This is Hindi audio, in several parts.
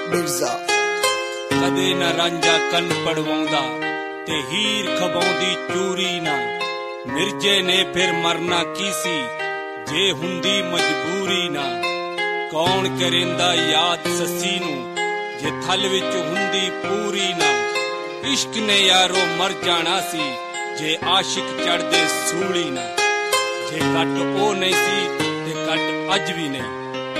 मिर्जा कदे न रांझा कन पड़वाउंदा ते हीर खबाउंदी चूरी ना मिर्जे ने फिर मरना कीसी जे हुंदी मजबूरी ना कौन करेंदा याद ससी नू जे थल विच हुंदी पूरी ना इश्क ने यारो मर जाना सी जे आशिक चढ़दे सूली ना जे कट ओ नहीं सी ते कट अज भी नहीं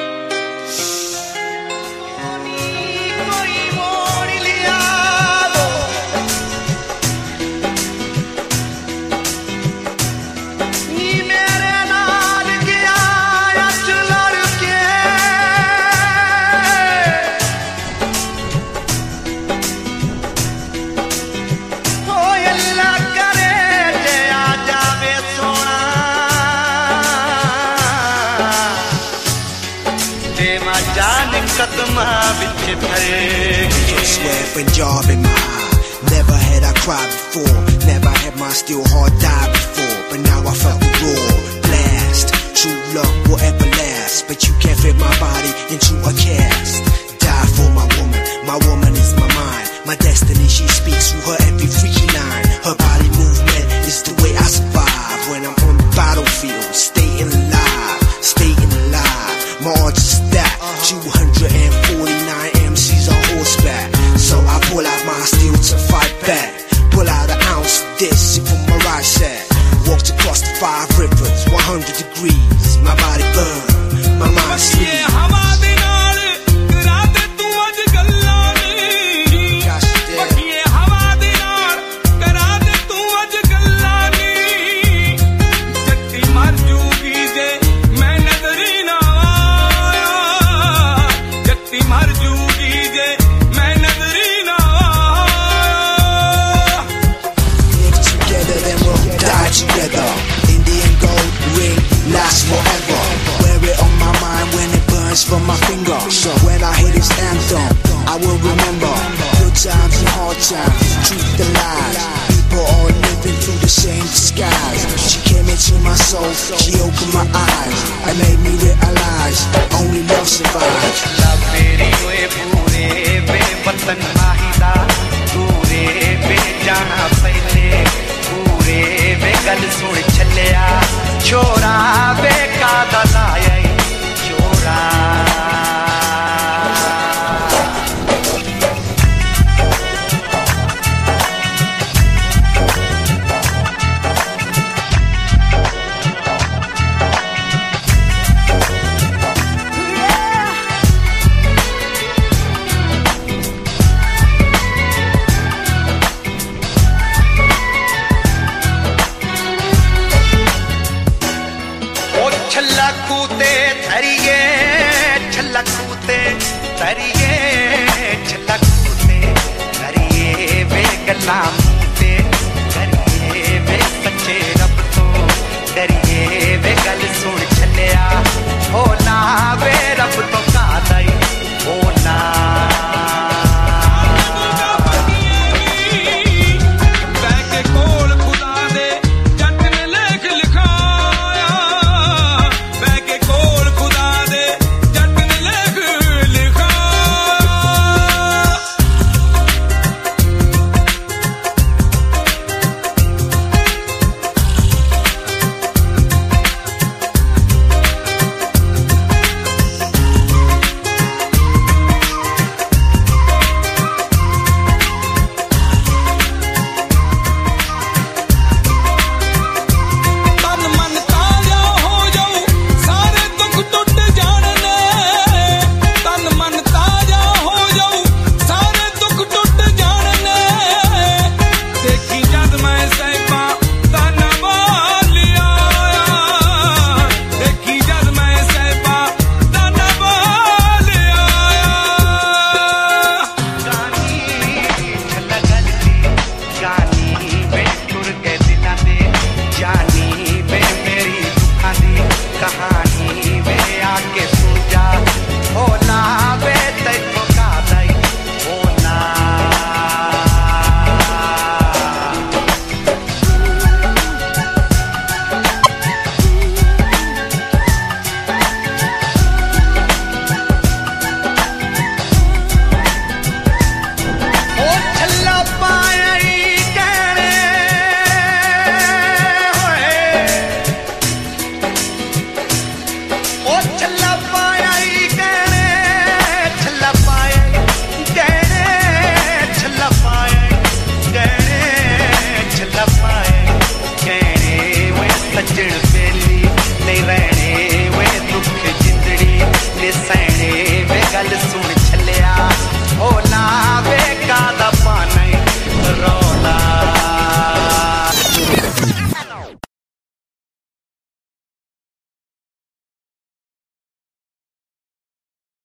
Swear Punjab in my eye. Never had I cried before. Never had my still heart die before. But now I felt the roar. Blast. True love will ever last. But you can't fit my body into a cast. Die for my woman. My woman is my mind. My destiny, she speaks through her every freaky line. Her body movement is the way I survive. When I'm on the battlefield, staying alive. Staying alive. My odds is that 249 MCs on horseback. So I pull out my steel to fight back. Pull out an ounce of this, sip on my right side. Walked across the 5 rivers, 100 degrees. My body burned, my mind sleep. Together, Indian gold ring lasts forever. Wear it on my mind when it burns from my finger. So when I hear this anthem, I will remember good times and hard times, truth and lies. People all living through the same disguise. She came into my soul, she opened my eyes and made me realize only love survives. गल सुन चलिया छोरा बेका दलाया छोरा छल्ला कूते थरिए